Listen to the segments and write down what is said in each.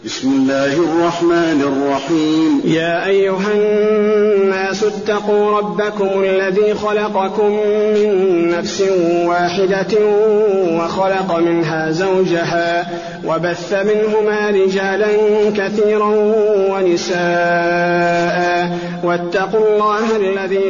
بسم الله الرحمن الرحيم. يا أيها الناس اتقوا ربكم الذي خلقكم من نفس واحدة وخلق منها زوجها وبث منهما رجالا كثيرا ونساء واتقوا الله الذي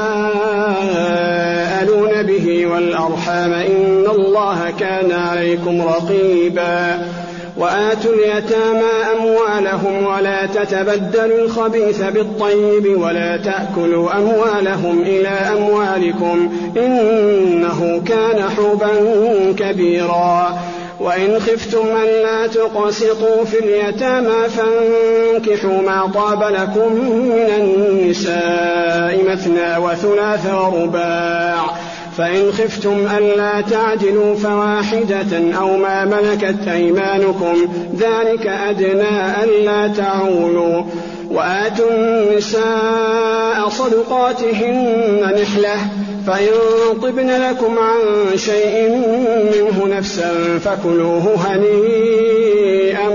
تساءلون به والأرحام إن الله كان عليكم رقيبا. وآتوا اليتامى أموالهم ولا تتبدلوا الخبيث بالطيب ولا تأكلوا أموالهم إلى أموالكم إنه كان حوبا كبيرا. وإن خفتم ألا تقسطوا في اليتامى فانكحوا ما طاب لكم من النساء مثنى وثلاث ورباع، فإن خفتم ألا تعدلوا فواحدة أو ما ملكت أيمانكم ذلك أدنى ألا تعولوا. وآتوا النساء صدقاتهن نحلة، فإن طبن لكم عن شيء منه نفسا فكلوه هنيئا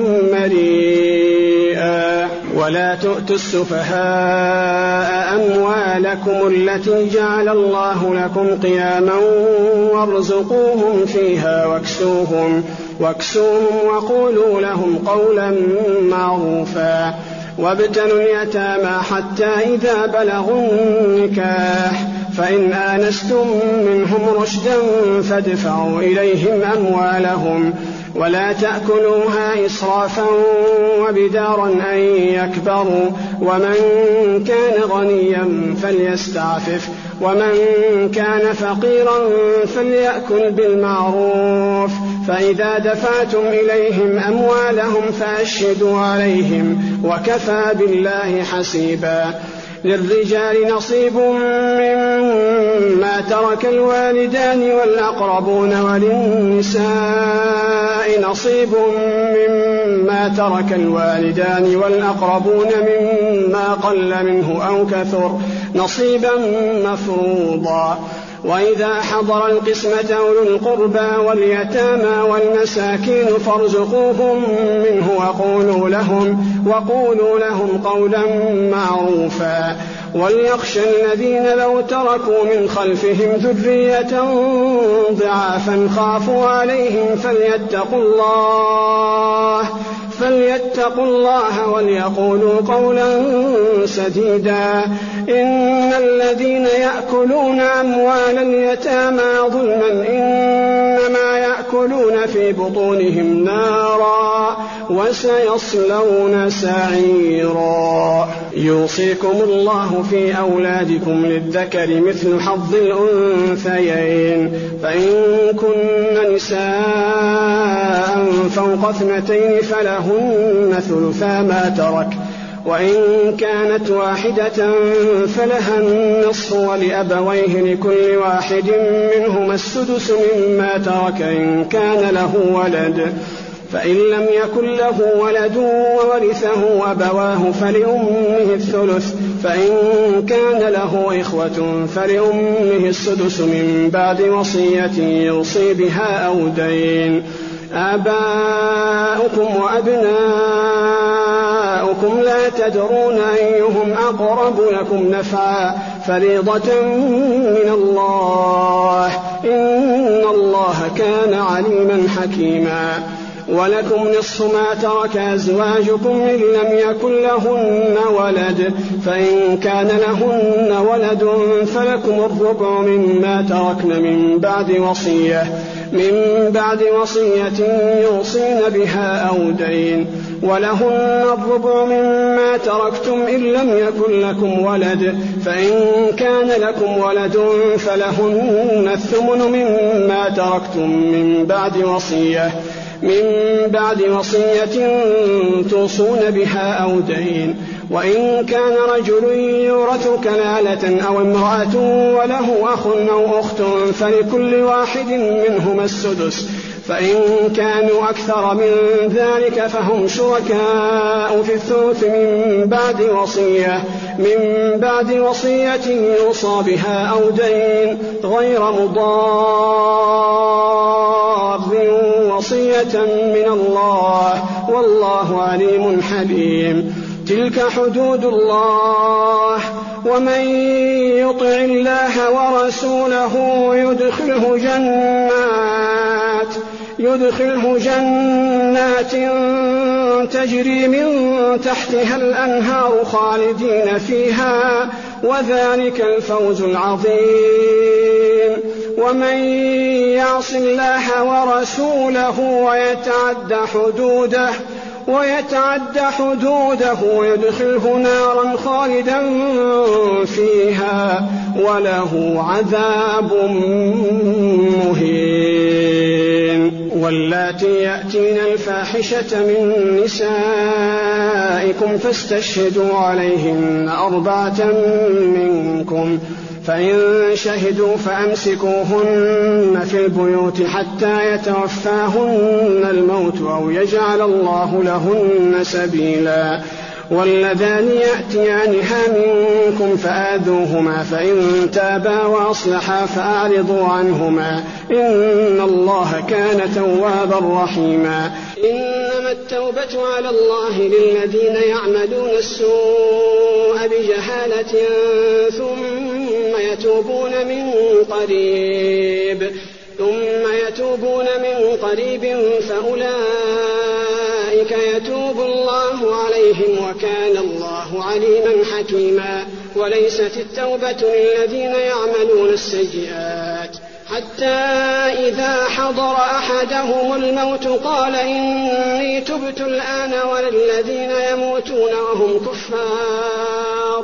مريئا. ولا تؤتوا السفهاء أموالكم التي جعل الله لكم قياما وارزقوهم فيها واكسوهم وقولوا لهم قولا معروفا. وابتلوا اليتامى حتى إذا بلغوا النكاح فإن آنستم منهم رشدا فادفعوا إليهم أموالهم ولا تأكلوها إسرافا وبدارا أن يكبروا. ومن كان غنيا فليستعفف ومن كان فقيرا فليأكل بالمعروف. فإذا دفعتم إليهم أموالهم فأشهدوا عليهم وكفى بالله حسيبا. للرجال نصيب مما ترك الوالدان والأقربون وللنساء نصيب مما ترك الوالدان والأقربون مما قل منه أو كثر نصيبا مفروضا. وإذا حضر القسمة أولو القربى واليتامى والمساكين فارزقوهم منه وقولوا لهم قولا معروفا. وليخشى الذين لو تركوا من خلفهم ذرية ضعافا خافوا عليهم فليتقوا الله وليقولوا قولا سديدا. إن الذين يأكلون أموال اليتامى ظلما إنما يأكلون في بطونهم نارا وسيصلون سعيرا. يوصيكم الله في أولادكم للذكر مثل حظ الأنثيين، فإن كن نساء فوق 2 فلهن ثلثا ما ترك، وإن كانت واحدة فلها النصف ولأبويه لكل واحد منهما السدس مما ترك إن كان له ولد. فإن لم يكن له ولد وورثه أبواه فلأمه الثلث، فإن كان له إخوة فلأمه السدس من بعد وصية يوصي بها أو دين. آباؤكم وأبناؤكم لا تدرون أيهم أقرب لكم نفعا فريضة من الله إن الله كان عليما حكيما. ولكم نصف ما ترك أزواجكم إن لم يكن لهن ولد، فإن كان لهن ولد فلكم الربع مما تركن من بعد وصية يوصين بها أو دين. ولهن الربع مما تركتم إن لم يكن لكم ولد، فإن كان لكم ولد فلهن الثمن مما تركتم من بعد وصية توصون بها أو دين. وإن كان رجل يورث كلالة أو امرأة وله أخ أو أخت فلكل واحد منهما السدس، فإن كانوا أكثر من ذلك فهم شركاء في الثلث من بعد وصية يوصى بها أو دين غير مضار وصية من الله والله عليم حليم. تلك حدود الله ومن يطع الله ورسوله يدخله جنات تجري من تحتها الأنهار خالدين فيها وذلك الفوز العظيم. ومن يعص الله ورسوله ويتعد حدوده يدخله نارا خالدا فيها وله عذاب مهين. واللاتي يأتين الفاحشة من نسائكم فاستشهدوا عليهن 4 منكم فإن شهدوا فأمسكوهن في البيوت حتى يتوفاهن الموت أو يجعل الله لهن سبيلا. واللذان يأتيانها منكم فآذوهما فإن تابا وأصلحا فأعرضوا عنهما إن الله كان توابا رحيما. إنما التوبة على الله للذين يعملون السوء بجهالة ثم يتوبون من قريب فأولئك يتوب الله عليهم وكان الله عليما حكيما. وليست التوبة للذين يعملون السيئات حتى إذا حضر أحدهم الموت قال إني تبت الآن وللذين يموتون وهم كفار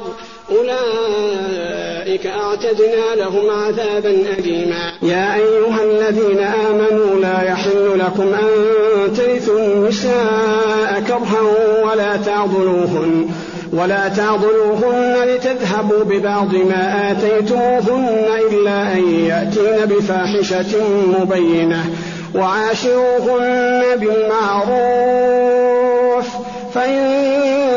أولئك أعتدنا لهم عذابا أليما. يا أيها الذين آمنوا لا يحل لكم أن ترثوا النساء كرها ولا تعضلوهن لتذهبوا ببعض ما آتيتموهن إلا أن يأتين بفاحشة مبينة وعاشروهن بالمعروف فإن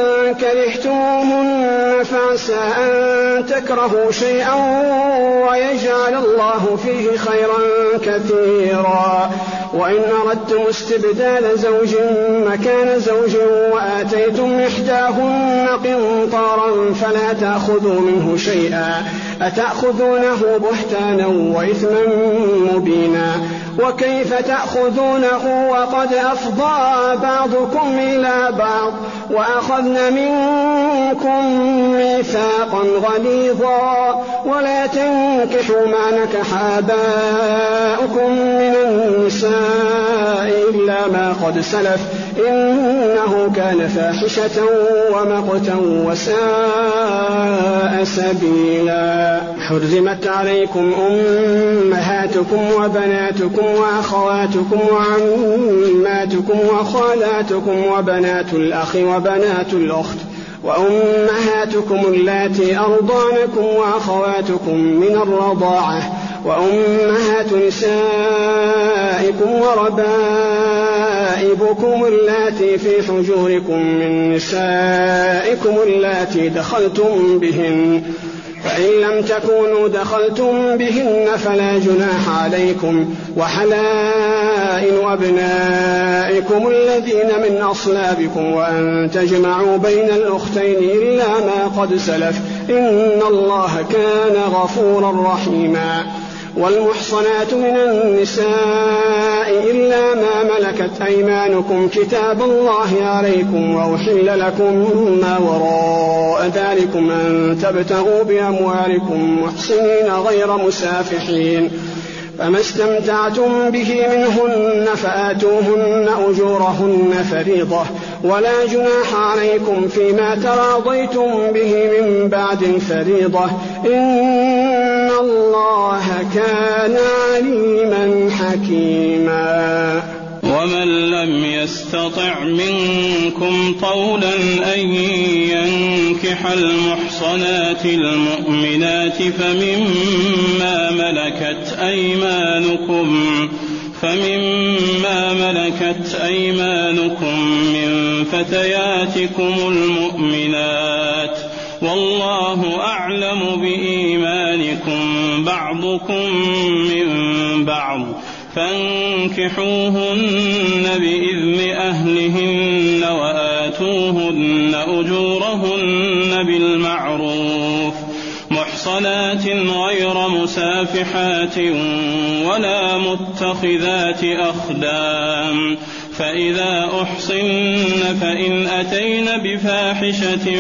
كرهتموهن فعسى أن تكرهوا شيئا ويجعل الله فيه خيرا كثيرا. وإن أردتم استبدال زوج مكان زوج وآتيتم إحداهن قنطارا فلا تأخذوا منه شيئا أتأخذونه بهتانا وإثما مبينا. وكيف تأخذونه وقد أفضى بعضكم إلى بعض وأخذن منكم ميثاقا غليظا. ولا تنكحوا ما نكح آباؤكم من النساء إلا ما قد سلف إنه كان فاحشة ومقتا وساء سبيلا. حرمت عليكم أمهاتكم وبناتكم وأخواتكم وعماتكم وخالاتكم وبنات الأخ وبنات الأخت وأمهاتكم اللاتي أرضعنكم وأخواتكم من الرضاعة وأمهات نسائكم وربائبكم اللاتي في حجوركم من نسائكم اللاتي دخلتم بهن فإن لم تكونوا دخلتم بهن فلا جناح عليكم. وحلائل أبنائكم الذين من أصلابكم وأن تجمعوا بين الأختين إلا ما قد سلف إن الله كان غفورا رحيما. والمحصنات من النساء إلا ما ملكت أيمانكم كتاب الله عليكم وأحل لكم ما وراء ذلكم أن تبتغوا بأموالكم محصنين غير مسافحين فما استمتعتم به منهن فآتوهن أجورهن فريضة ولا جناح عليكم فيما تراضيتم به من بعد الفريضة إن الله كان عليما حكيما. ومن لم يستطع منكم طولا أن ينكح المحصنات المؤمنات فمما ملكت أيمانكم فمما ملكت أيمانكم من فتياتكم المؤمنات والله أعلم بإيمانكم بعضكم من بعض فانكحوهن بإذن أهلهن وآتوهن أجورهن بالمعروف محصنات غير مسافحات ولا متخذات أخدان فإذا أحصن فإن أتين بفاحشة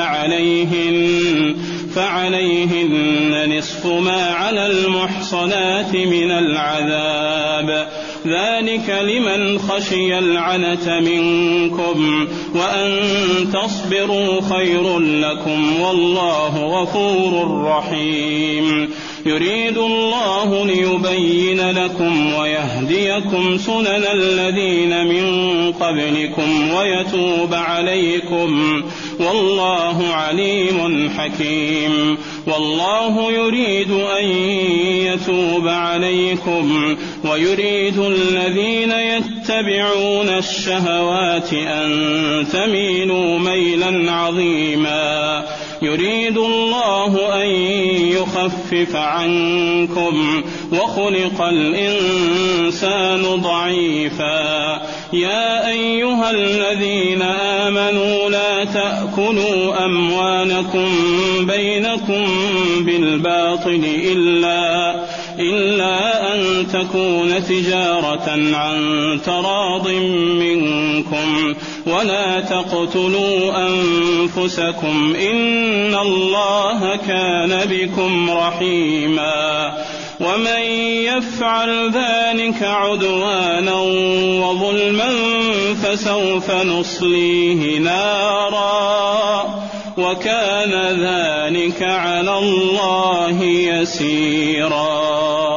فعليهن نصف ما على المحصنات من العذاب ذلك لمن خشي العنة منكم وأن تصبروا خير لكم والله غفور رحيم يريد الله ليبين لكم ويهديكم سنن الذين من قبلكم ويتوب عليكم والله عليم حكيم والله يريد أن يتوب عليكم ويريد الذين يتبعون الشهوات أن تميلوا ميلا عظيما يريد الله أن يخفف عنكم وخلق الإنسان ضعيفا يا أيها الذين آمنوا لا تأكلوا أموالكم بينكم بالباطل إلا أن تكون تجارة عن تراض منكم ولا تقتلوا أنفسكم إن الله كان بكم رحيما ومن يفعل ذلك عدوانا وظلما فسوف نصليه نارا وكان ذلك على الله يسيرا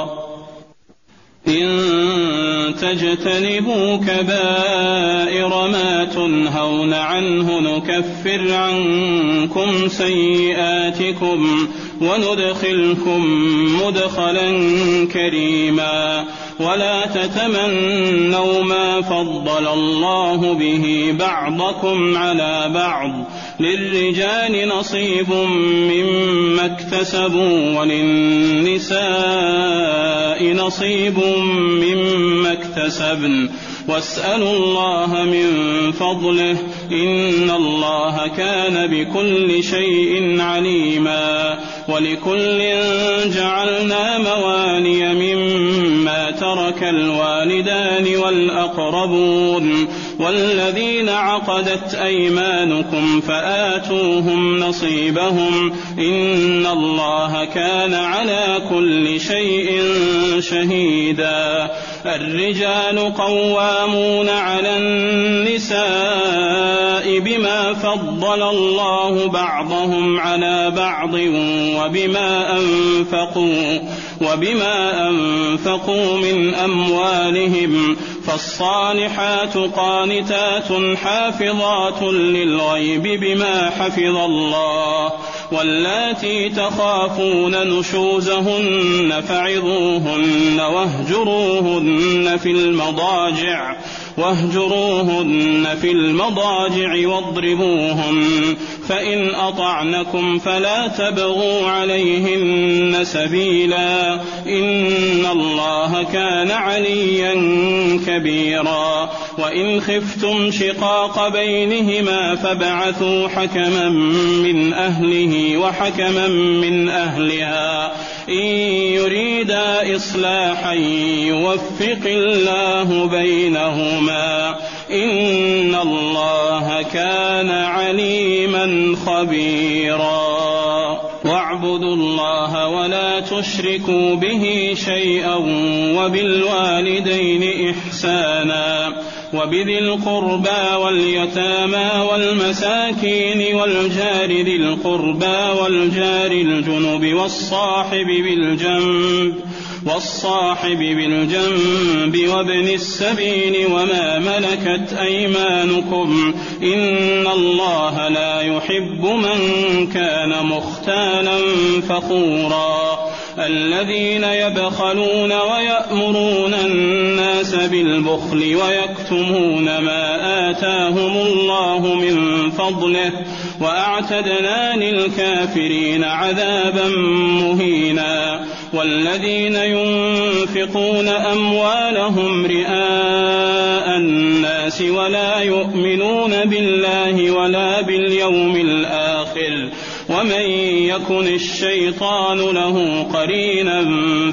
إن تجتنبوا كبائر ما تنهون عنه نكفر عنكم سيئاتكم وندخلكم مدخلا كريما ولا تتمنوا ما فضل الله به بعضكم على بعض للرجال نصيب مما اكتسبوا وللنساء نصيب مما اكتسبن واسألوا الله من فضله إن الله كان بكل شيء عليما ولكل جعلنا موالي مما ترك الوالدان والأقربون والذين عقدت أيمانكم فآتوهم نصيبهم إن الله كان على كل شيء شهيدا الرجال قوامون على النساء بما فضل الله بعضهم على بعض وبما أنفقوا من أموالهم فالصالحات قانتات حافظات للغيب بما حفظ الله واللاتي تخافون نشوزهن فعظوهن واهجروهن في المضاجع واضربوهن فإن أطعنكم فلا تبغوا عليهن سبيلا إن الله كان عليا كبيرا وإن خفتم شقاق بينهما فابعثوا حكما من أهله وحكما من أهلها إن يريدا إصلاحا يوفق الله بينهما إن الله كان عليما خبيرا واعبدوا الله ولا تشركوا به شيئا وبالوالدين إحسانا وبذي القربى واليتامى والمساكين والجار ذي القربى والجار الجنب والصاحب بالجنب وابن السبيل وما ملكت أيمانكم إن الله لا يحب من كان مختالا فخورا الذين يبخلون ويأمرون الناس بالبخل ويكتمون ما آتاهم الله من فضله وأعتدنا للكافرين عذابا مهينا والذين ينفقون أموالهم رئاء الناس ولا يؤمنون بالله ولا باليوم الآخر ومن يكن الشيطان له قرينا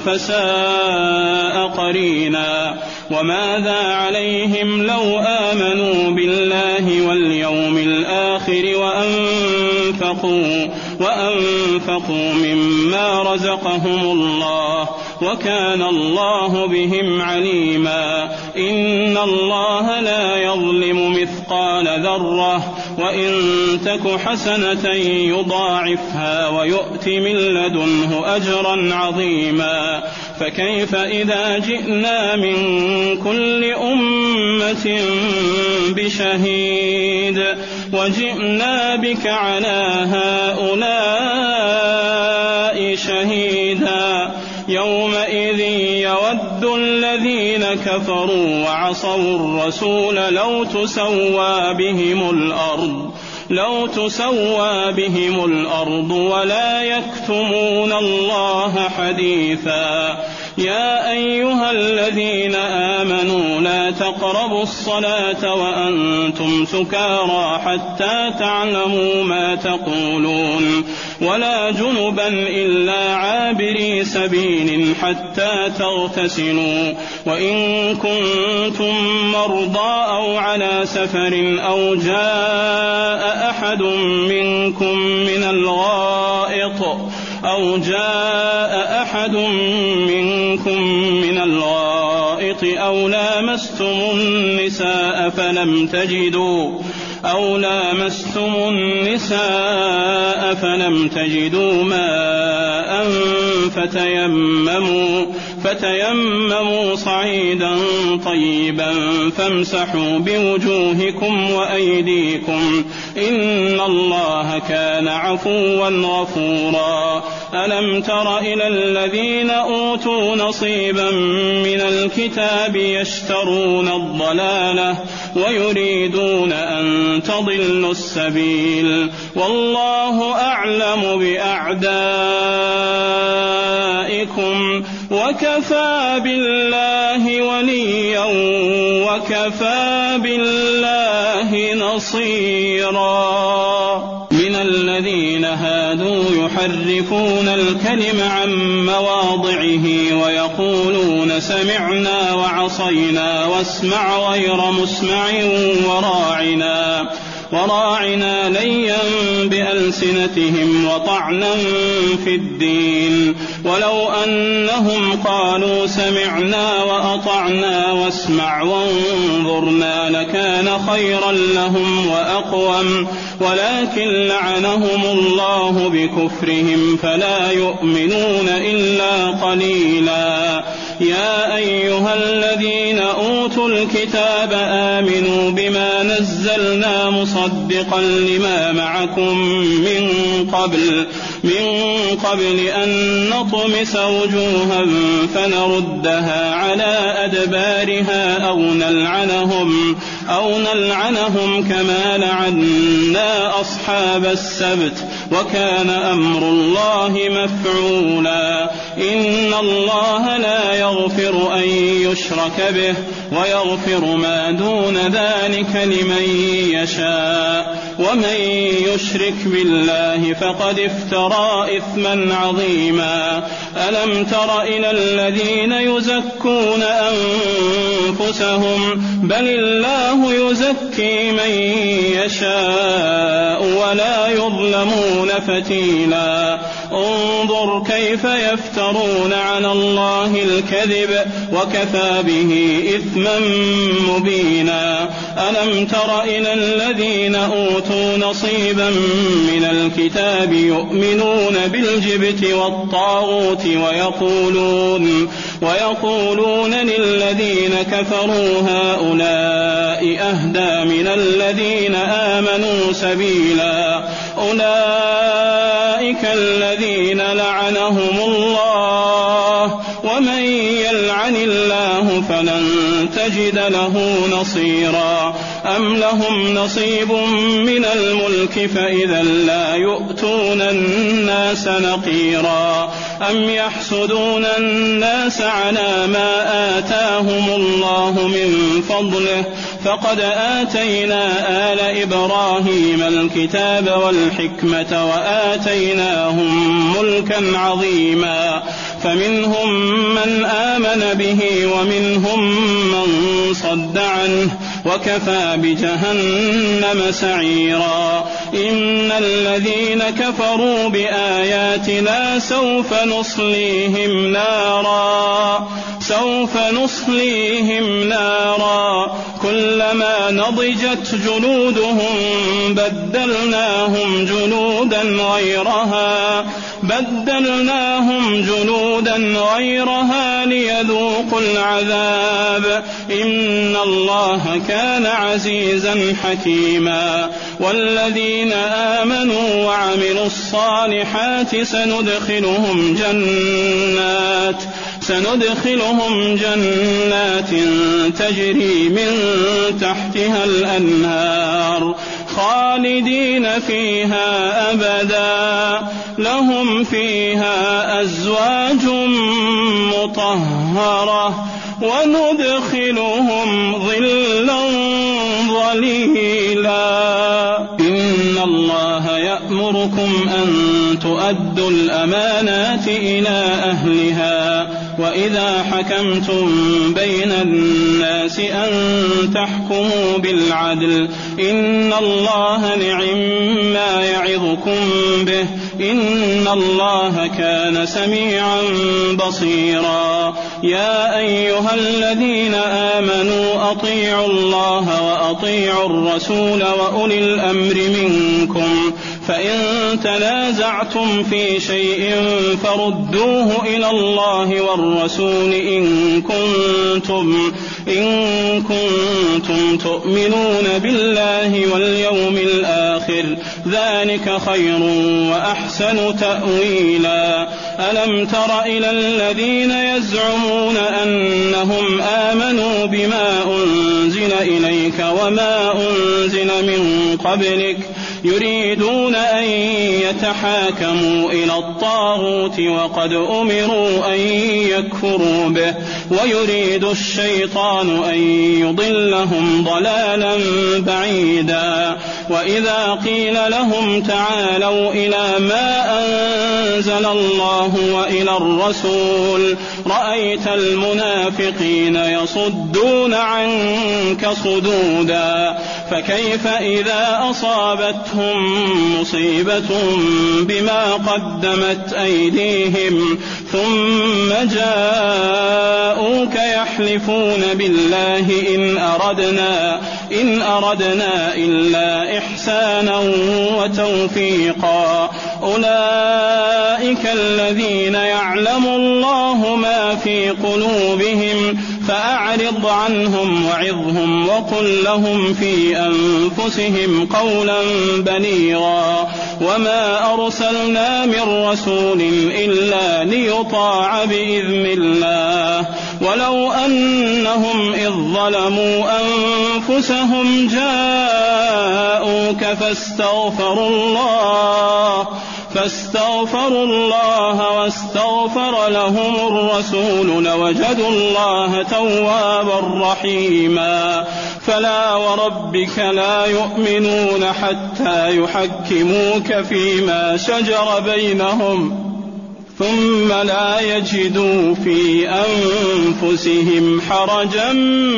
فساء قرينا وماذا عليهم لو آمنوا بالله واليوم الآخر وأنفقوا مما رزقهم الله وكان الله بهم عليما إن الله لا يظلم مثقال ذرة وإن تك حسنة يضاعفها ويؤت من لدنه أجرا عظيما فكيف إذا جئنا من كل أمة بشهيد وجئنا بك على هؤلاء شهيدا يومئذ يود الذين كفروا وعصوا الرسول لو تسوى بهم الأرض ولا يكتمون الله حديثا يا أيها الذين آمنوا لا تقربوا الصلاة وأنتم سكارى حتى تعلموا ما تقولون ولا جنبا إلا عابري سبيل حتى تغتسلوا وإن كنتم مرضى أو على سفر أو جاء أحد منكم من الغائط أو لامستم النساء فلم تجدوا ماء فتيمموا صعيدا طيبا فامسحوا بوجوهكم وأيديكم إن الله كان عفوا غفورا ألم تر إلى الذين أوتوا نصيبا من الكتاب يشترون الضلالة ويريدون أن تضلوا السبيل والله أعلم بأعدائكم وكفى بالله وليا وكفى بالله نصيرا من الذين هادوا يحرفون الكلم عن مواضعه ويقولون سمعنا وعصينا واسمع غير مسمع وراعنا ليا بألسنتهم وطعنا في الدين ولو أنهم قالوا سمعنا وأطعنا واسمع وانظرنا لكان خيرا لهم وأقوم ولكن لعنهم الله بكفرهم فلا يؤمنون إلا قليلا يا أيها الذين أوتوا الكتاب آمنوا بما نزلنا مصدقا لما معكم من قبل أن نطمس وجوها فنردها على أدبارها أو نلعنهم كما لعنا أصحاب السبت وكان أمر الله مفعولا إن الله لا يغفر أن يشرك به ويغفر ما دون ذلك لمن يشاء ومن يشرك بالله فقد افترى إثما عظيما ألم تر إلى الذين يزكون أنفسهم بل الله يزكي من يشاء ولا يظلمون فتيلا انظر كيف يفترون على الله الكذب وكفى به إثما مبينا ألم تر إلى الذين أوتوا نصيبا من الكتاب يؤمنون بالجبت والطاغوت ويقولون للذين كفروا هؤلاء أهدى من الذين آمنوا سبيلا أولئك الذين لعنهم الله له نصيرا أم لهم نصيب من الملك فإذا لا يؤتون الناس نقيرا أم يحسدون الناس على ما آتاهم الله من فضله فقد آتينا آل إبراهيم الكتاب والحكمة وآتيناهم ملكا عظيما فمنهم من آمن به ومنهم من صد عنه وكفى بجهنم سعيرا إن الذين كفروا بآياتنا سوف نصليهم نارا كلما نضجت جلودهم بدلناهم جلودا غيرها ليذوقوا العذاب إن الله كان عزيزا حكيما والذين آمنوا وعملوا الصالحات سندخلهم جنات تجري من تحتها الأنهار خالدين فيها أبدا لهم فيها أزواج مطهرة وندخلهم ظلا ظليلا إن الله يأمركم أن تؤدوا الأمانات إلى أهلها وإذا حكمتم بين الناس أن تحكموا بالعدل إن الله نعم يعظكم به إن الله كان سميعا بصيرا يا أيها الذين آمنوا أطيعوا الله وأطيعوا الرسول وأولي الأمر منكم فإن تنازعتم في شيء فردوه إلى الله والرسول إن كنتم تؤمنون بالله واليوم الآخر ذلك خير وأحسن تأويلا ألم تر إلى الذين يزعمون أنهم آمنوا بما أنزل إليك وما أنزل من قبلك يريدون أن يتحاكموا إلى الطاغوت وقد أمروا أن يكفروا به ويريد الشيطان أن يضلهم ضلالا بعيدا وإذا قيل لهم تعالوا إلى ما أنزل الله وإلى الرسول رأيت المنافقين يصدون عنك صدودا فكيف إذا أصابتهم مصيبة بما قدمت أيديهم ثم جاءوك يحلفون بالله إن أردنا إلا إحسانا وتوفيقا أولئك الذين يعلم الله ما في قلوبهم فأعرض عنهم وعظهم وقل لهم في أنفسهم قولا بليغا وما أرسلنا من رسول إلا ليطاع بإذن الله ولو أنهم إذ ظلموا أنفسهم جاءوك فاستغفروا الله واستغفر لهم الرسول لوجدوا الله توابا رحيما فلا وربك لا يؤمنون حتى يحكموك فيما شجر بينهم ثم لا يجدوا في أنفسهم حرجا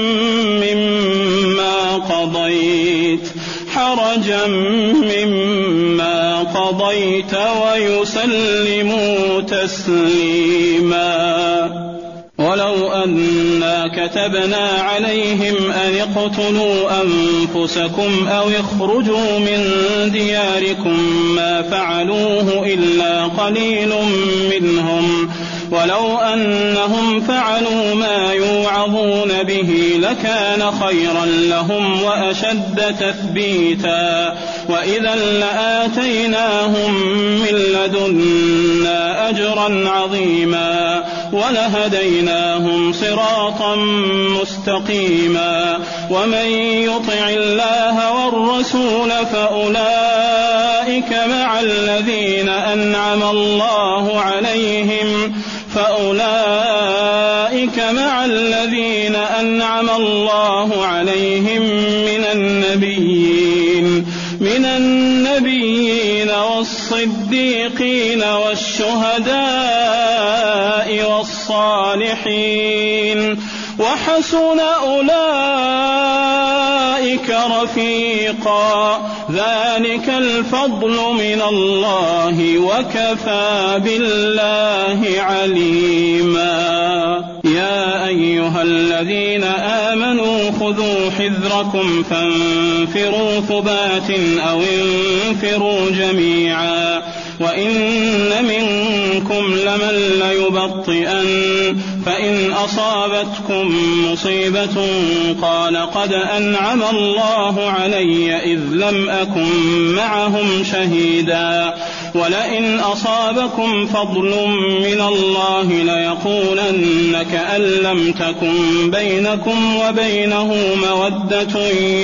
مما قضيت ويسلموا تسليما ولو أنا كتبنا عليهم أن اقتلوا أنفسكم أو اخرجوا من دياركم ما فعلوه إلا قليل منهم ولو أنهم فعلوا ما يوعظون به لكان خيرا لهم وأشد تثبيتا وإذا لآتيناهم من لدنا أجرا عظيما ولهديناهم صراطا مستقيما. ومن يطع الله والرسول فأولئك مع الذين أنعم الله عليهم من النبيين والصديقين والشهداء والصالحين وحسن أولئك رفيقا. ذلك الفضل من الله وكفى بالله عليما. يا أيها الذين آمنوا خذوا حذركم فانفروا ثبات أو انفروا جميعا. وإن منكم لمن ليبطئن فإن أصابتكم مصيبة قال قد أنعم الله علي إذ لم أكن معهم شهيدا ولئن أصابكم فضل من الله ليقولن كأن لم تكن بينكم وبينه مودة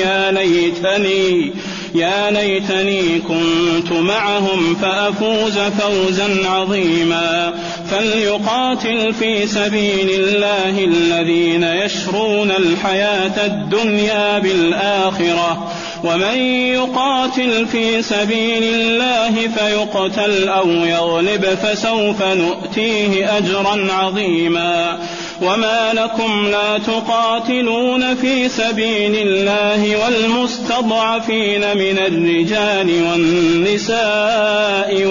يا ليتني كنت معهم فأفوز فوزا عظيما. فليقاتل في سبيل الله الذين يشرون الحياة الدنيا بالآخرة ومن يقاتل في سبيل الله فيقتل أو يغلب فسوف نؤتيه أجرا عظيما. وما لكم لا تقاتلون في سبيل الله والمستضعفين من الرجال والنساء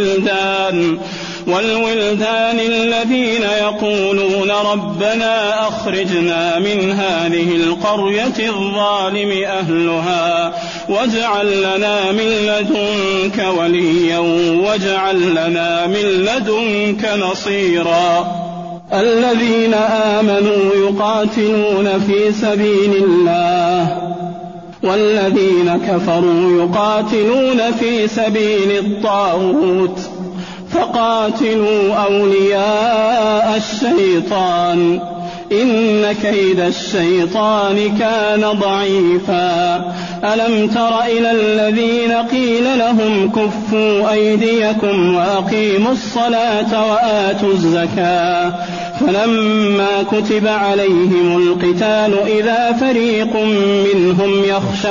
والولدان الذين يقولون ربنا أخرجنا من هذه القرية الظالم أهلها واجعل لنا من لدنك وليا واجعل لنا من لدنك نصيرا. الذين آمنوا يقاتلون في سبيل الله والذين كفروا يقاتلون في سبيل الطاغوت فقاتلوا أولياء الشيطان إن كيد الشيطان كان ضعيفا. ألم تر إلى الذين قيل لهم كفوا أيديكم وأقيموا الصلاة وآتوا الزكاة فلما كتب عليهم القتال إذا فريق منهم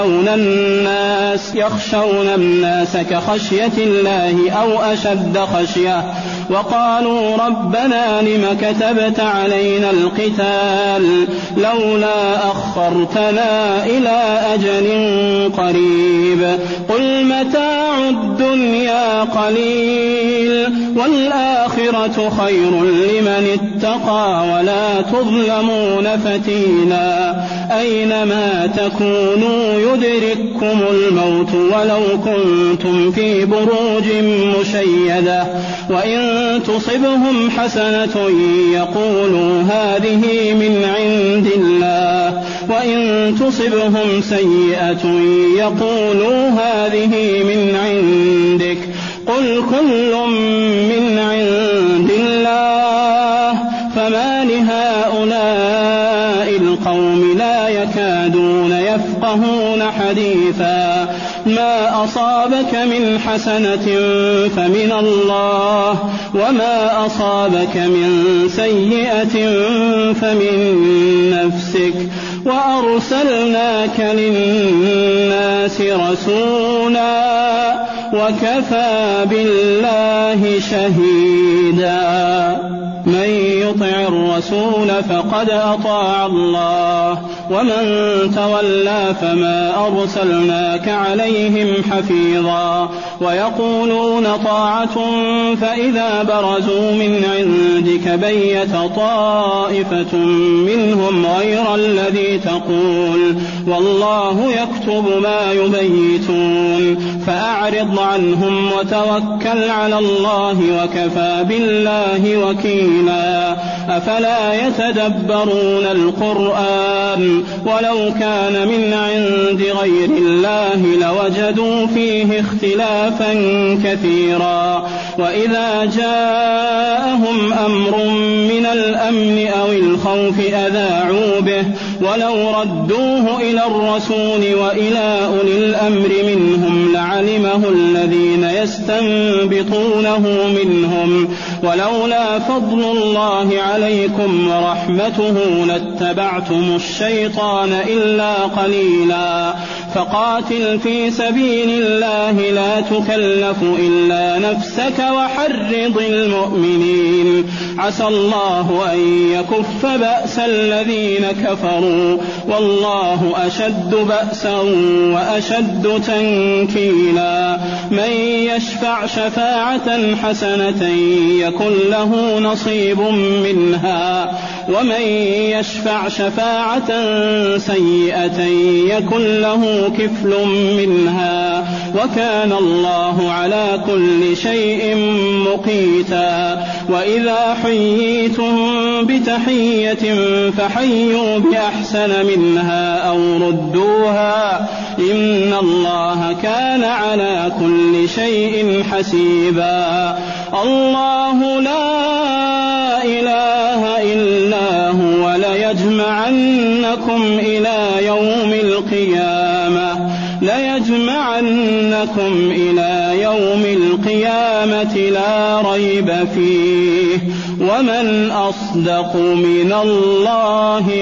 يخشون الناس كخشية الله أو أشد خشية وقالوا ربنا لم كتبت علينا القتال لولا أخرتنا إلى أجل قريب قل متاع الدنيا قليل والآخرة خير لمن اتقى ولا تظلمون فتيلا. أينما تكونوا يدرككم الموت ولو كنتم في بروج مشيدة وإن تصبهم حسنة يقولوا هذه من عند الله وإن تصبهم سيئة يقولوا هذه من عندك قل كل من عند الله فما لهؤلاء القوم لا يكادون يفقهون حديثا. ما أصابك من حسنة فمن الله وما أصابك من سيئة فمن نفسك وأرسلناك للناس رسولا وكفى بالله شهيدا. من يطع الرسول فقد أطاع الله ومن تولى فما أرسلناك عليهم حفيظا. ويقولون طاعة فإذا برزوا من عندك بيت طائفة منهم غير الذي تقول والله يكتب ما يبيتون. فأعرض عنهم وتوكل على الله وكفى بالله وكيلا. أفلا يتدبرون القرآن ولو كان من عند غير الله لوجدوا فيه اختلافا كثيرا. وإذا جاءهم أمر من الأمن أو الخوف أذاعوا به ولو ردوه إلى الرسول وإلى أولي الأمر منهم لعلمه الذين يستنبطونه منهم ولولا فضل الله عليكم ورحمته لاتبعتم الشيطان إلا قليلا. فقاتل في سبيل الله لا تكلف إلا نفسك وحرض المؤمنين عسى الله أن يكف بأس الذين كفروا والله أشد بأسا وأشد تنكيلا. من يشفع شفاعة حسنة يكن له نصيب منها ومن يشفع شفاعة سيئة يكن له كفل منها وكان الله على كل شيء مقيتا. وإذا حييتم بتحية فحيوا بأحسن منها أو ردوها إن الله كان على كل شيء حسيبا. الله لا إله إلا هو ليجمعنكم إلى يوم القيامة لا ريب فيه ومن أصدق من الله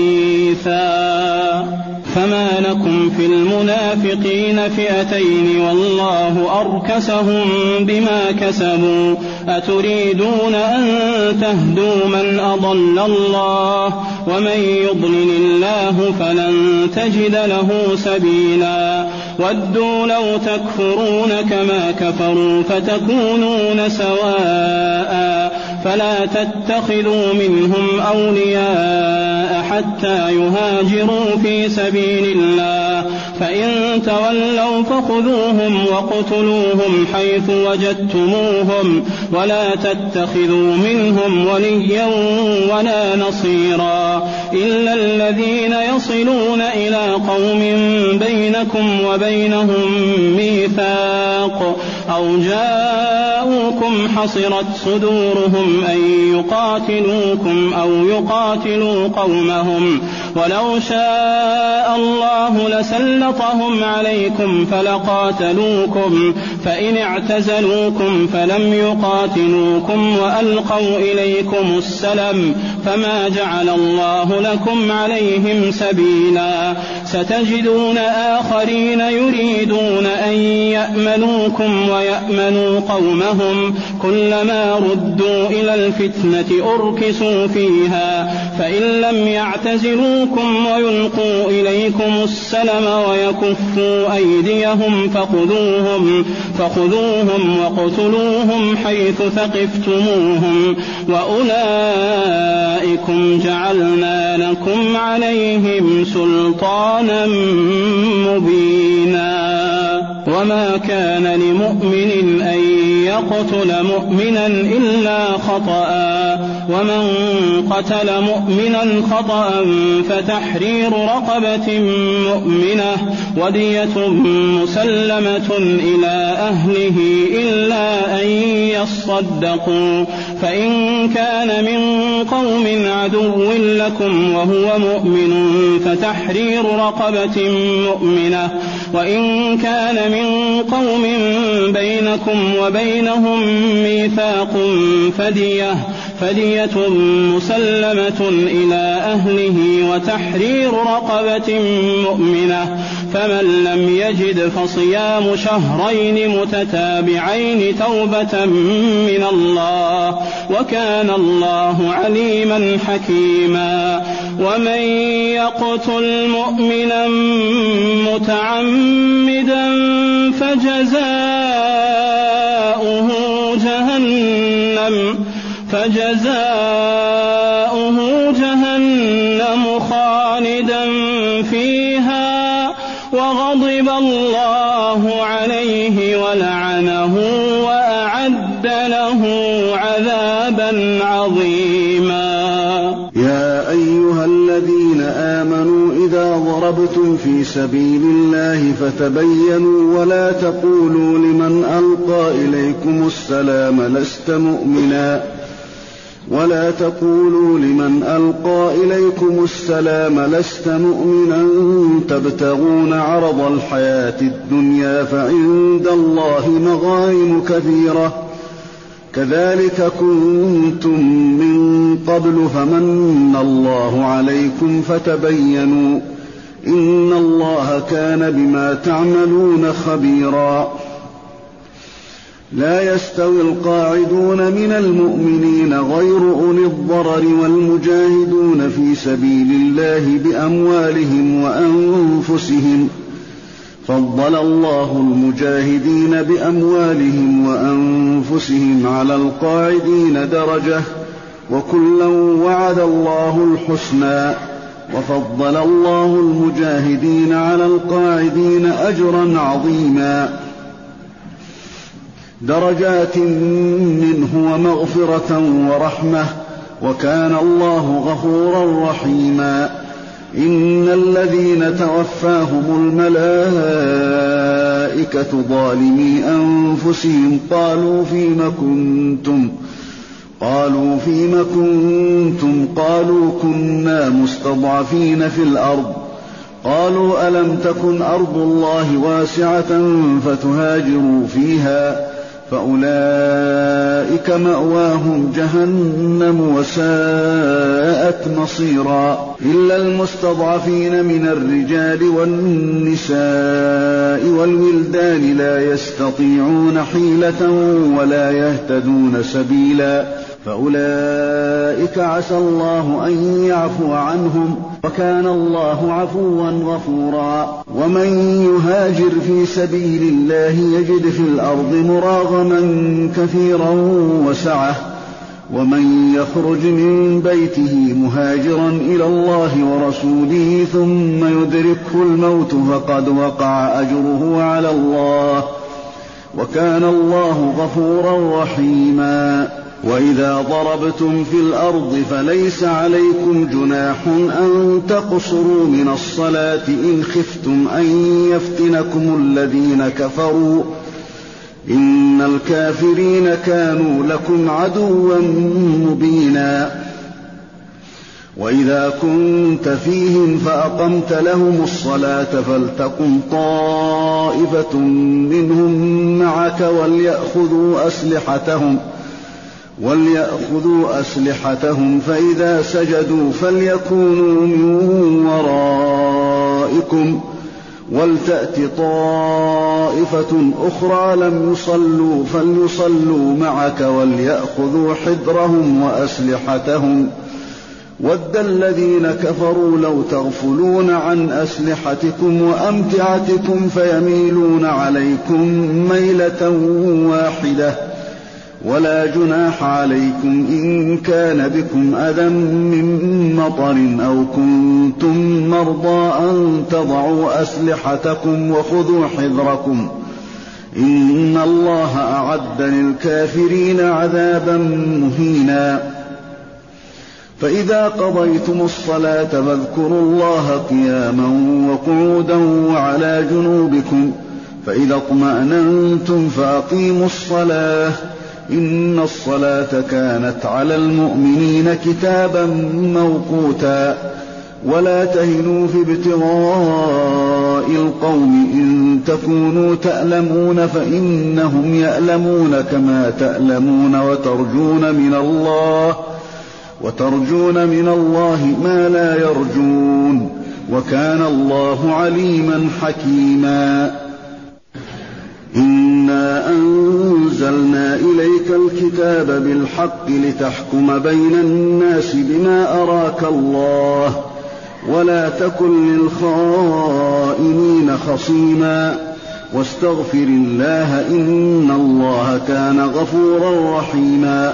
حديثا. فما لكم في المنافقين فئتين والله أركسهم بما كسبوا أتريدون أن تهدوا من أضل الله ومن يضلل الله فلن تجد له سبيلا. ودوا لو تكفرون كما كفروا فتكونون سواء فلا تتخذوا منهم أولياء حتى يهاجروا في سبيل الله فإن تولوا فخذوهم وقتلوهم حيث وجدتموهم ولا تتخذوا منهم وليا ولا نصيرا إلا الذين يصلون إلى قوم بينكم وبينهم ميثاق أو جاءوكم حصرت صدورهم أن يقاتلوكم أو يقاتلوا قومهم ولو شاء الله لسلطهم عليكم فلقاتلوكم فإن اعتزلوكم فلم يقاتلوكم وألقوا إليكم السلم فما جعل الله لكم عليهم سبيلا. ستجدون آخرين يريدون أن يأمنوكم ويأمنوا قومهم كلما ردوا إلى الفتنة أركسوا فيها فإن لم يعتزلوكم ويلقوا إليكم السلم ويكفوا أيديهم فخذوهم وقتلوهم حيث ثقفتموهم وأولئكم جعلنا لكم عليهم سلطانا مبينا. وما كان لمؤمن أن يقتل مؤمنا إلا خطأ ومن قتل مؤمنا خطأ فتحرير رقبة مؤمنة ودية مسلمة إلى أهله إلا أن يصدقوا فإن كان من قوم عدو لكم وهو مؤمن فتحرير رقبة مؤمنة وإن كان من قوم بينكم وبينهم ميثاق فدية مسلمة إلى أهله وتحرير رقبة مؤمنة فمن لم يجد فصيام شهرين متتابعين توبة من الله وكان الله عليما حكيما. ومن يقتل مؤمنا متعمدا فجزاؤه جهنم خالدا فيها وغضب الله عليه ولعنه وأعد له عذابا عظيما. يا أيها الذين آمنوا إذا ضربتم في سبيل الله فتبينوا ولا تقولوا لمن ألقى إليكم السلام لست مؤمنا تبتغون عرض الحياة الدنيا فعند الله مغانم كثيرة كذلك كنتم من قبل فمن الله عليكم فتبينوا إن الله كان بما تعملون خبيرا. لا يستوي القاعدون من المؤمنين غير أولي الضرر والمجاهدون في سبيل الله بأموالهم وأنفسهم فضل الله المجاهدين بأموالهم وأنفسهم على القاعدين درجة وكلا وعد الله الحسنى وفضل الله المجاهدين على القاعدين أجرا عظيما درجات منه ومغفرة ورحمة وكان الله غفورا رحيما. إن الذين توفاهم الملائكة ظالمي أنفسهم قالوا فيم كنتم قالوا كنا مستضعفين في الأرض قالوا ألم تكن أرض الله واسعة فتهاجروا فيها فأولئك مأواهم جهنم وساءت مصيرا. إلا المستضعفين من الرجال والنساء والولدان لا يستطيعون حيلة ولا يهتدون سبيلا فأولئك عسى الله أن يعفو عنهم وكان الله عفوا غفورا. ومن يهاجر في سبيل الله يجد في الأرض مراغما كثيرا وسعة ومن يخرج من بيته مهاجرا إلى الله ورسوله ثم يدركه الموت فقد وقع أجره على الله وكان الله غفورا رحيما. وإذا ضربتم في الأرض فليس عليكم جناح أن تقصروا من الصلاة إن خفتم أن يفتنكم الذين كفروا إن الكافرين كانوا لكم عدوا مبينا. وإذا كنت فيهم فأقمت لهم الصلاة فلتقم طائفة منهم معك وليأخذوا أسلحتهم فإذا سجدوا فليكونوا من ورائكم ولتأت طائفة أخرى لم يصلوا فليصلوا معك وليأخذوا حذرهم وأسلحتهم ود الذين كفروا لو تغفلون عن أسلحتكم وأمتعتكم فيميلون عليكم ميلة واحدة ولا جناح عليكم إن كان بكم أذى من مطر أو كنتم مرضى أن تضعوا أسلحتكم وخذوا حذركم إن الله أعد للكافرين عذابا مهينا. فإذا قضيتم الصلاة فاذكروا الله قياما وقعودا وعلى جنوبكم فإذا اطمأننتم فأقيموا الصلاة إن الصلاة كانت على المؤمنين كتابا موقوتا. ولا تهنوا في ابتغاء القوم إن تكونوا تألمون فإنهم يألمون كما تألمون وترجون من الله ما لا يرجون وكان الله عليما حكيما. إنا أنزلنا إليك الكتاب بالحق لتحكم بين الناس بما أراك الله ولا تكن للخائنين خصيما واستغفر الله إن الله كان غفورا رحيما.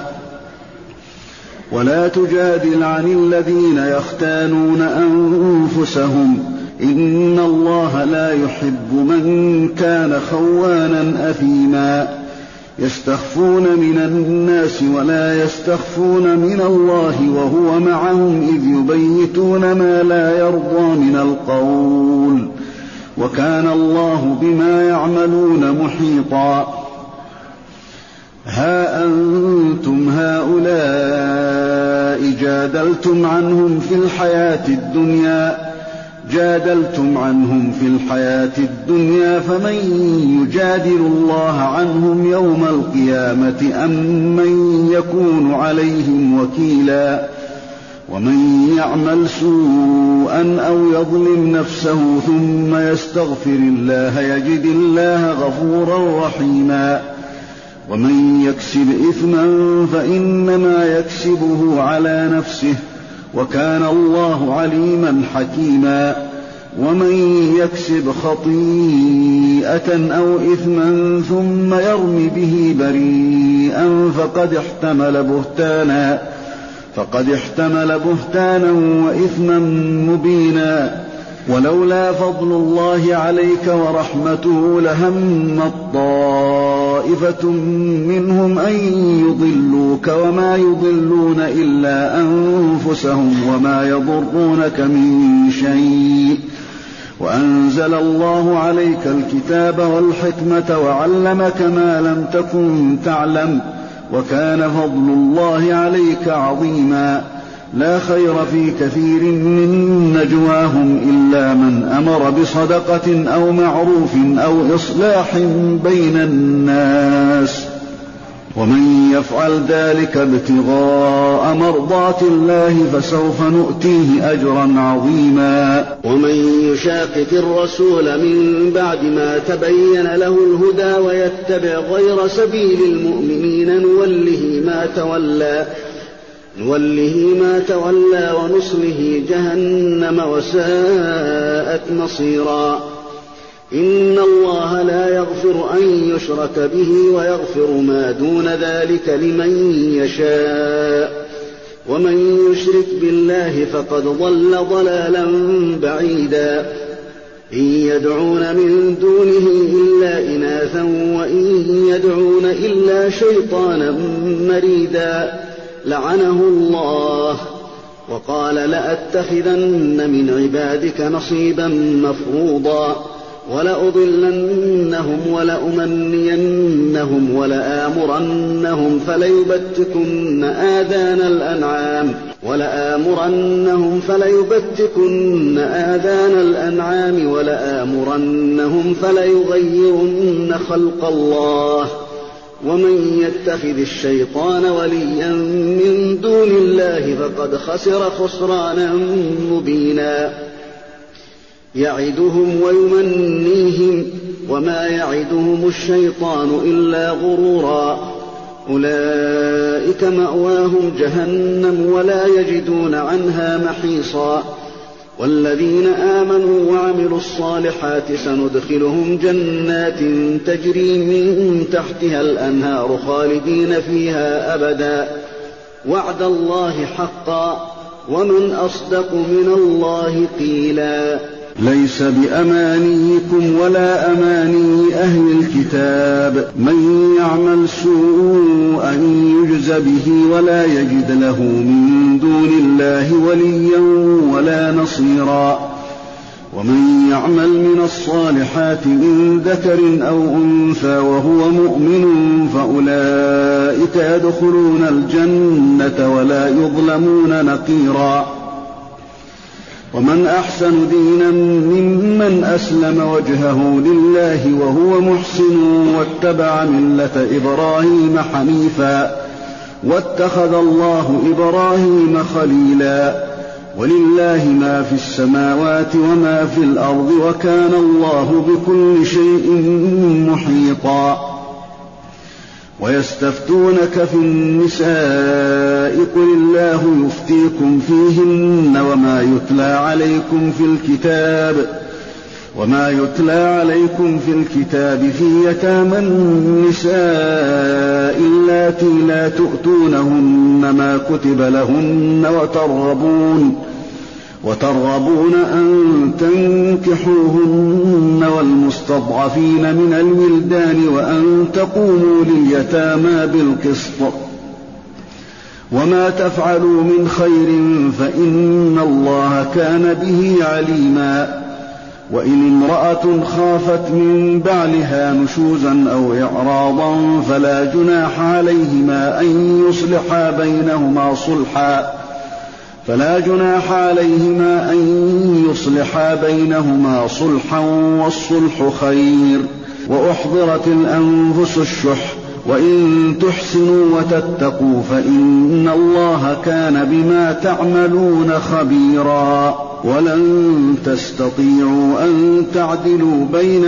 ولا تجادل عن الذين يختانون أنفسهم إن الله لا يحب من كان خوانا أثيما يستخفون من الناس ولا يستخفون من الله وهو معهم إذ يبيتون ما لا يرضى من القول وكان الله بما يعملون محيطا ها أنتم هؤلاء جادلتم عنهم في الحياة الدنيا فمن يجادل الله عنهم يوم القيامة أم من يكون عليهم وكيلا ومن يعمل سوءا أو يظلم نفسه ثم يستغفر الله يجد الله غفورا رحيما ومن يكسب إثما فإنما يكسبه على نفسه وكان الله عليما حكيما ومن يكسب خطيئة أو إثما ثم يرم به بريئا فقد احتمل بهتانا وإثما مبينا ولولا فضل الله عليك ورحمته لهمت طائفة منهم أن يضلوك وما يضلون إلا أنفسهم وما يضرونك من شيء وأنزل الله عليك الكتاب والحكمة وعلمك ما لم تكن تعلم وكان فضل الله عليك عظيما لا خير في كثير من نجواهم إلا من أمر بصدقة أو معروف أو إصلاح بين الناس ومن يفعل ذلك ابتغاء مرضات الله فسوف نؤتيه أجرا عظيما ومن يشاقق الرسول من بعد ما تبين له الهدى ويتبع غير سبيل المؤمنين نوله ما تولى ونصله جهنم وساءت مصيرا إن الله لا يغفر أن يشرك به ويغفر ما دون ذلك لمن يشاء ومن يشرك بالله فقد ضل ضلالا بعيدا إن يدعون من دونه إلا إناثا وإن يدعون إلا شيطانا مريدا لعنه الله وقال لأتخذن من عبادك نصيبا مفروضا ولأضلنهم ولأمنينهم ولآمرنهم فليبتكن آذان الأنعام ولآمرنهم فليغيرن خلق الله ومن يتخذ الشيطان وليا من دون الله فقد خسر خسرانا مبينا يعدهم ويمنيهم وما يعدهم الشيطان إلا غرورا أولئك مأواهم جهنم ولا يجدون عنها محيصا والذين آمنوا وعملوا الصالحات سندخلهم جنات تجري من تحتها الأنهار خالدين فيها أبدا وعد الله حقا ومن أصدق من الله قيلا ليس بأمانيكم ولا أماني أهل الكتاب من يعمل سوءا يجز به ولا يجد له من دون الله وليا ولا نصيرا ومن يعمل من الصالحات من ذكر أو أنثى وهو مؤمن فأولئك يدخلون الجنة ولا يظلمون نقيرا ومن أحسن دينا ممن أسلم وجهه لله وهو محسن واتبع ملة إبراهيم حنيفا واتخذ الله إبراهيم خليلا ولله ما في السماوات وما في الأرض وكان الله بكل شيء محيطا ويستفتونك في النساء قل الله يفتيكم فيهن وما يتلى عليكم في الكتاب في يتامى النساء اللاتي لا تؤتونهن ما كتب لهن وترغبون أن تنكحوهن والمستضعفين من الولدان وأن تقوموا لليتامى بالقسط وما تفعلوا من خير فإن الله كان به عليما. وإن امرأة خافت من بعلها نشوزا أو إعراضا فلا جناح عليهما أن يصلحا بينهما صلحا والصلح خير. وأحضرت الأنفس الشح وإن تحسنوا وتتقوا فإن الله كان بما تعملون خبيرا. ولن تستطيعوا أن تعدلوا بين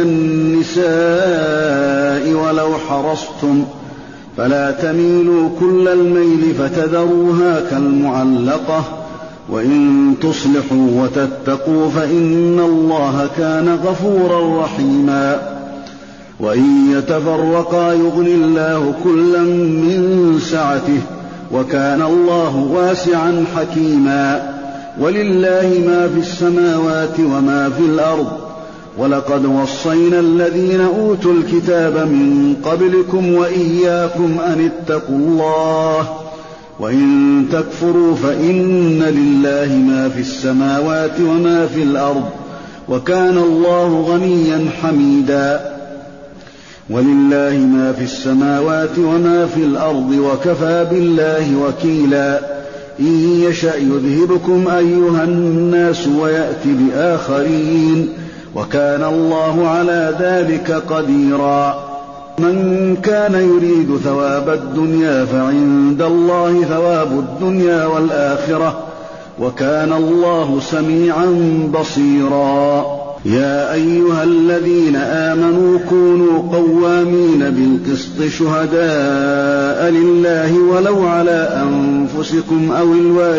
النساء ولو حرصتم فلا تميلوا كل الميل فتذروها كالمعلقة وإن تصلحوا وتتقوا فإن الله كان غفورا رحيما. وإن يتفرقا يغني الله كلا من سعته وكان الله واسعا حكيما. ولله ما في السماوات وما في الأرض ولقد وصينا الذين أوتوا الكتاب من قبلكم وإياكم أن اتقوا الله وإن تكفروا فإن لله ما في السماوات وما في الأرض وكان الله غنيا حميدا. ولله ما في السماوات وما في الأرض وكفى بالله وكيلا. إن يشأ يذهبكم أيها الناس ويأت بآخرين وكان الله على ذلك قديرا. من كان يريد ثواب الدنيا فعند الله ثواب الدنيا والآخرة وكان الله سميعا بصيرا. يا أيها الذين آمنوا كونوا قوامين بالقسط شهداء لله ولو على أنفسكم أو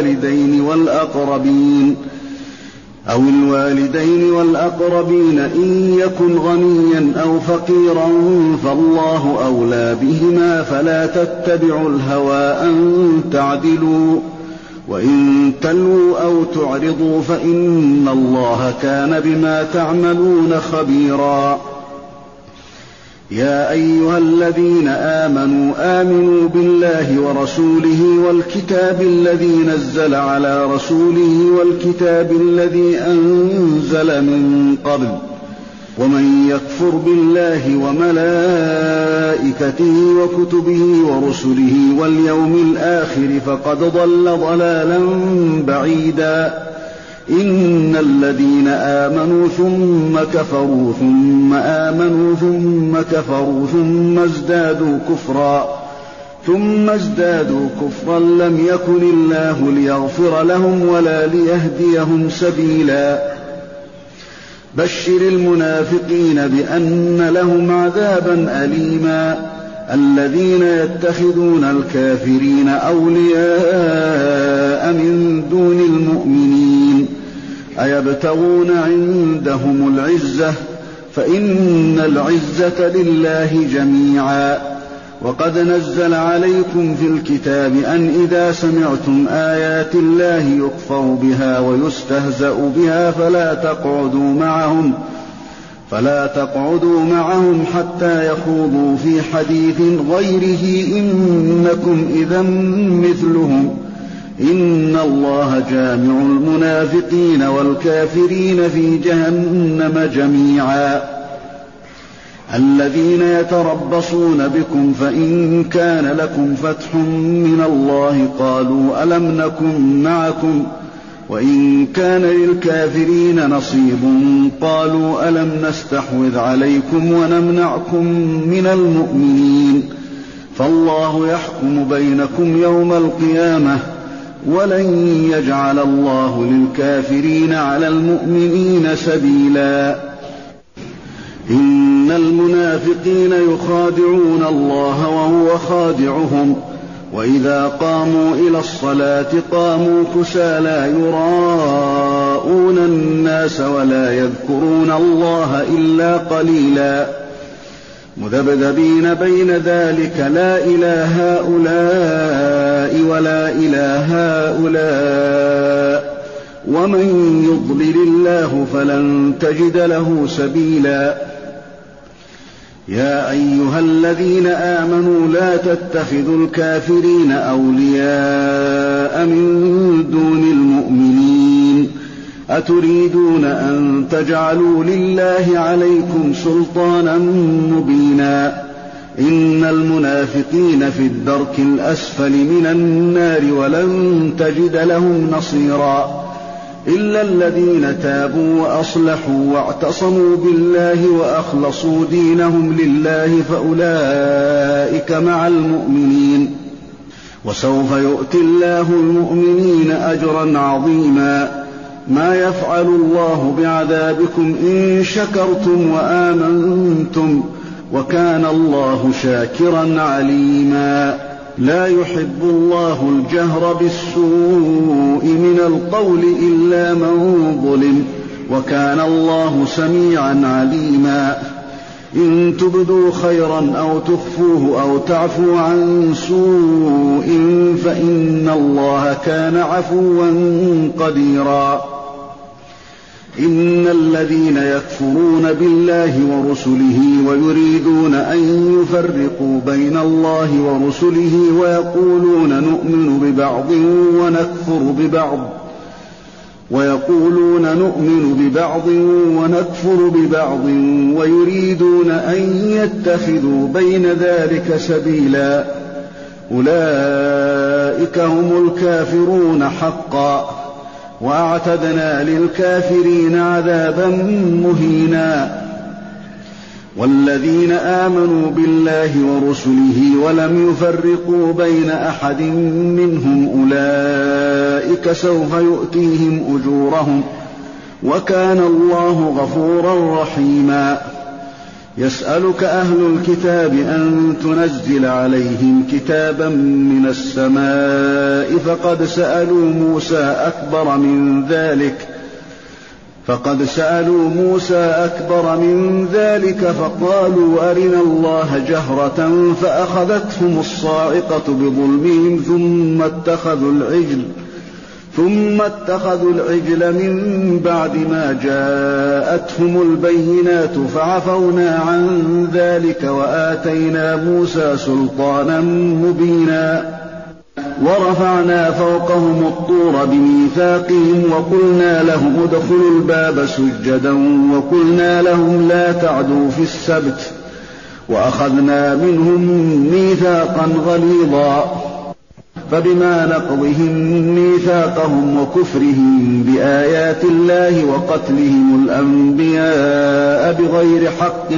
الوالدين والأقربين إن يكن غنيا أو فقيرا فالله أولى بهما فلا تتبعوا الهوى أن تعدلوا وإن تلووا أو تعرضوا فإن الله كان بما تعملون خبيرا. يا أيها الذين آمنوا بالله ورسوله والكتاب الذي نزل على رسوله والكتاب الذي أنزل من قبل ومن يكفر بالله وملائكته وكتبه ورسله واليوم الآخر فقد ضل ضلالا بعيدا. إن الذين آمنوا ثم كفروا ثم آمنوا ثم كفروا ثم ازدادوا كفرا لم يكن الله ليغفر لهم ولا ليهديهم سبيلا. بشر المنافقين بأن لهم عذابا أليما. الذين يتخذون الكافرين أولياء من دون المؤمنين أيبتغون عندهم العزة فإن العزة لله جميعا. وقد نزل عليكم في الكتاب أن إذا سمعتم آيات الله يكفر بها ويستهزأ بها فلا تقعدوا معهم حتى يخوضوا في حديث غيره إنكم إذا مثلهم إن الله جامع المنافقين والكافرين في جهنم جميعا. الذين يتربصون بكم فإن كان لكم فتح من الله قالوا ألم نكن معكم وإن كان للكافرين نصيب قالوا ألم نستحوذ عليكم ونمنعكم من المؤمنين فالله يحكم بينكم يوم القيامة ولن يجعل الله للكافرين على المؤمنين سبيلا. إن المنافقين يخادعون الله وهو خادعهم وإذا قاموا إلى الصلاة قاموا كسالى يراءون الناس ولا يذكرون الله إلا قليلا مذبذبين بين ذلك لا إله هؤلاء ولا إله هؤلاء ومن يضلل الله فلن تجد له سبيلا. يا أيها الذين آمنوا لا تتخذوا الكافرين أولياء من دون المؤمنين أتريدون أن تجعلوا لله عليكم سلطانا مبينا إن المنافقين في الدرك الأسفل من النار ولن تجد لهم نصيرا إلا الذين تابوا وأصلحوا واعتصموا بالله وأخلصوا دينهم لله فأولئك مع المؤمنين وسوف يؤتي الله المؤمنين أجرا عظيما. ما يفعل الله بعذابكم إن شكرتم وآمنتم وكان الله شاكرا عليما. لا يحب الله الجهر بالسوء من القول إلا من ظلم وكان الله سميعا عليما. إن تبدوا خيرا أو تخفوه أو تعفوا عن سوء فإن الله كان عفوا قديرا. إن الذين يكفرون بالله ورسله ويريدون أن يفرقوا بين الله ورسله ويقولون نؤمن ببعض ونكفر ببعض ويريدون أن يتخذوا بين ذلك سبيلا أولئك هم الكافرون حقا وأعتدنا للكافرين عذابا مهينا. والذين آمنوا بالله ورسله ولم يفرقوا بين أحد منهم أولئك سوف يؤتيهم أجورهم وكان الله غفورا رحيما. يسألك أهل الكتاب أن تنزل عليهم كتابا من السماء فقد سألوا موسى أكبر من ذلك فقالوا أرنا الله جهرة فأخذتهم الصاعقة بظلمهم ثم اتخذوا العجل من بعد ما جاءتهم البينات فعفونا عن ذلك وآتينا موسى سلطانا مبينا. ورفعنا فوقهم الطور بميثاقهم وقلنا لهم ادخلوا الباب سجدا وقلنا لهم لا تعدوا في السبت وأخذنا منهم ميثاقا غليظا. فبما نقضهم ميثاقهم وكفرهم بآيات الله وقتلهم الأنبياء بغير حق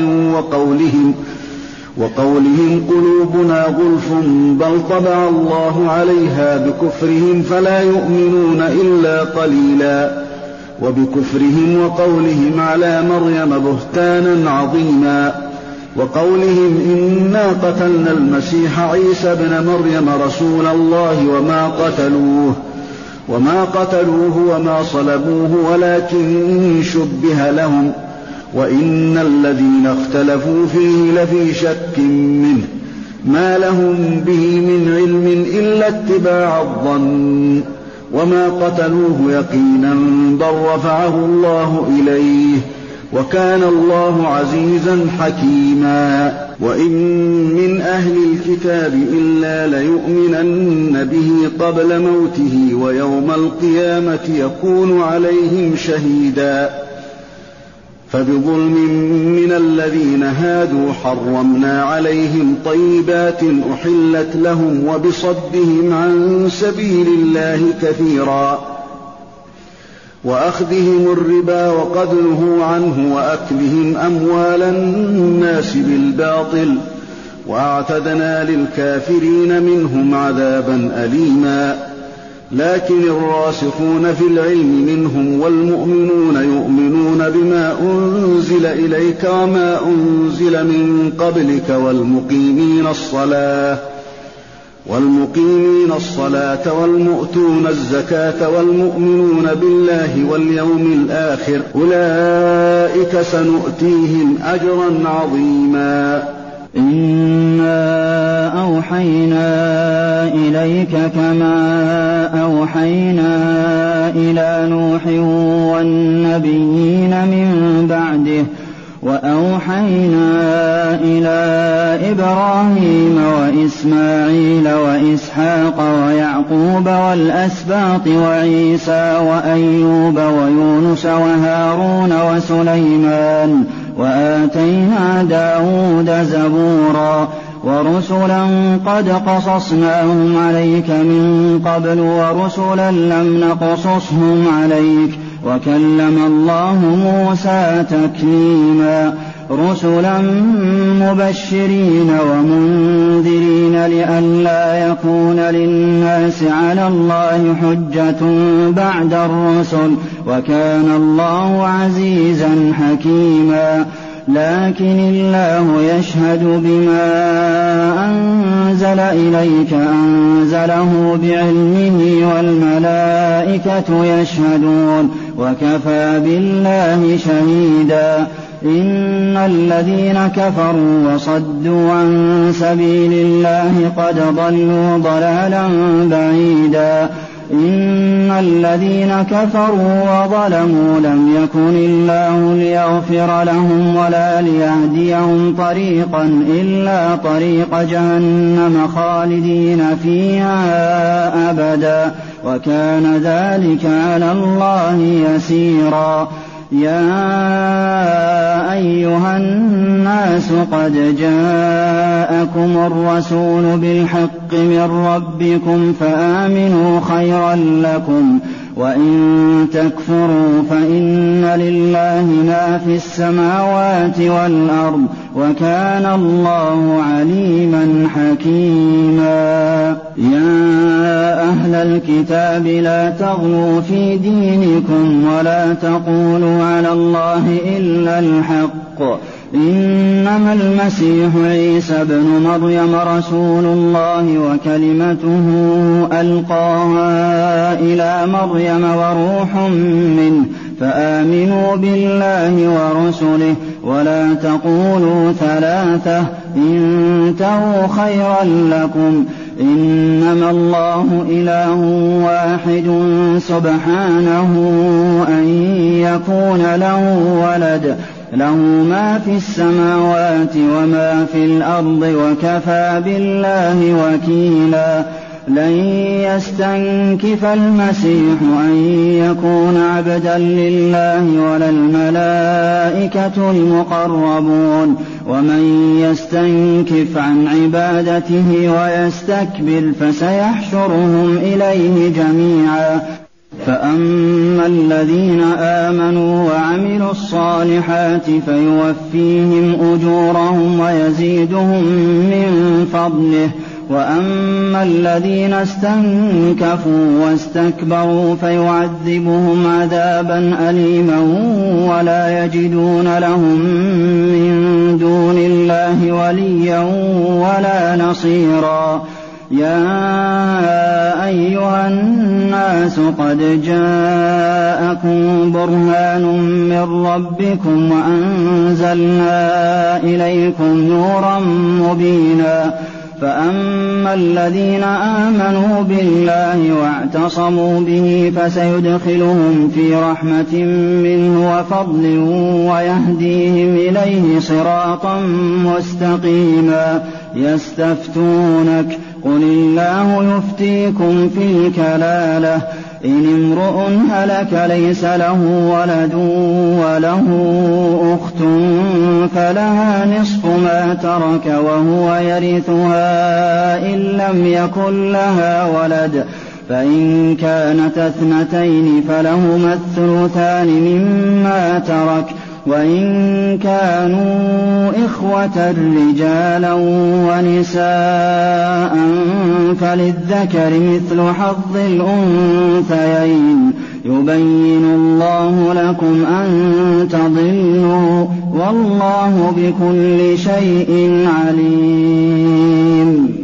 وقولهم قلوبنا غلف بل طبع الله عليها بكفرهم فلا يؤمنون إلا قليلا. وبكفرهم وقولهم على مريم بهتانا عظيما وقولهم إنا قتلنا المسيح عيسى ابن مريم رسول الله وما قتلوه وما صلبوه ولكن شبه لهم وإن الذين اختلفوا فيه لفي شك منه ما لهم به من علم إلا اتباع الظن وما قتلوه يقينا بل رفعه الله إليه وكان الله عزيزا حكيما. وإن من أهل الكتاب إلا ليؤمنن به قبل موته ويوم القيامة يكون عليهم شهيدا. فبظلم من الذين هادوا حرمنا عليهم طيبات أحلت لهم وبصدهم عن سبيل الله كثيرا وأخذهم الربا وقد نهوا عنه وأكلهم أموال الناس بالباطل وأعتدنا للكافرين منهم عذابا أليما. لكن الراسخون في العلم منهم والمؤمنون يؤمنون بما أنزل إليك وما أنزل من قبلك والمقيمين الصلاة والمؤتون الزكاة والمؤمنون بالله واليوم الآخر أولئك سنؤتيهم أجرا عظيما. إنا أوحينا إليك كما أوحينا إلى نوح إلا إبراهيم وإسماعيل وإسحاق ويعقوب والأسباط وعيسى وأيوب ويونس وهارون وسليمان وآتينا داود زبورا ورسلا قد قصصناهم عليك من قبل ورسلا لم نقصصهم عليك وكلم الله موسى تكليما رسلا مبشرين ومنذرين لئلا يكون للناس على الله حجة بعد الرسل وكان الله عزيزا حكيما لكن الله يشهد بما أنزل إليك أنزله بعلمه والملائكة يشهدون وكفى بالله شهيدا إن الذين كفروا وصدوا عن سبيل الله قد ضلوا ضلالا بعيدا إن الذين كفروا وظلموا لم يكن الله ليغفر لهم ولا ليهديهم طريقا إلا طريق جهنم خالدين فيها أبدا وكان ذلك على الله يسيرا يا أيها الناس قد جاءكم الرسول بالحق من ربكم فآمنوا خيرا لكم وإن تكفروا فإن لله ما في السماوات والأرض وكان الله عليما حكيما يا أهل الكتاب لا تغلوا في دينكم ولا تقولوا على الله إلا الحق إنما المسيح عيسى ابن مريم رسول الله وكلمته ألقاها إلى مريم وروح منه فآمنوا بالله ورسله ولا تقولوا ثلاثة انتهوا خيرا لكم إنما الله إله واحد سبحانه أن يكون له ولد له ما في السماوات وما في الأرض وكفى بالله وكيلا لن يستنكف المسيح أن يكون عبدا لله ولا الملائكة المقربون ومن يستنكف عن عبادته ويستكبر فسيحشرهم إليه جميعا فأما الذين آمنوا وعملوا الصالحات فيوفيهم أجورهم ويزيدهم من فضله وأما الذين استنكفوا واستكبروا فيعذبهم عذابا أليما ولا يجدون لهم من دون الله وليا ولا نصيرا يا أيها الناس قد جاءكم برهان من ربكم وأنزلنا إليكم نورا مبينا فأما الذين آمنوا بالله واعتصموا به فسيدخلهم في رحمة منه وفضل ويهديهم إليه صراطا مستقيما يستفتونك قل الله يفتيكم في الكلالة إن امرؤ هلك ليس له ولد وله أخت فلها نصف ما ترك وهو يرثها إن لم يكن لها ولد فإن كانت اثنتين فلهما الثلثان مما ترك وإن كانوا إخوة رجالا ونساء فللذكر مثل حظ الأنثيين يبين الله لكم أن تضلوا والله بكل شيء عليم